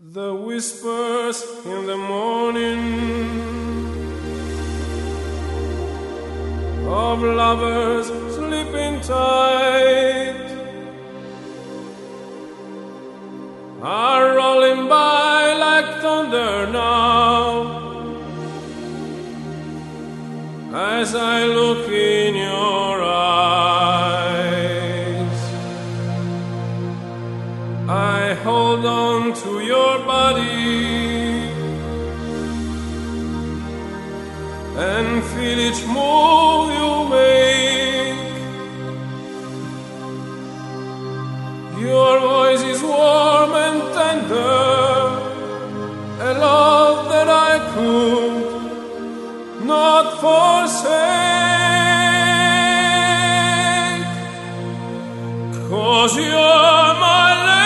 The whispers in the morning of lovers sleeping tight are rolling by like thunder now, as I look in your eyes. I hold on to your body and feel each move you make. Your voice is warm and tender, a love that I could not forsake, 'cause you're my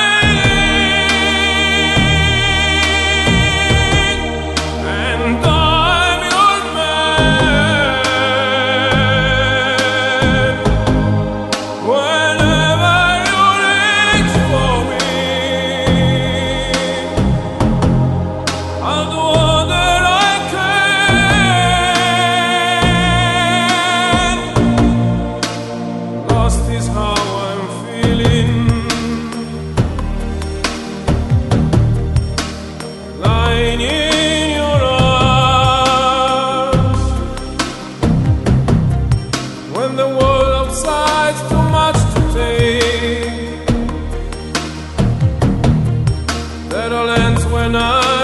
the world outside's too much to take. That all ends when I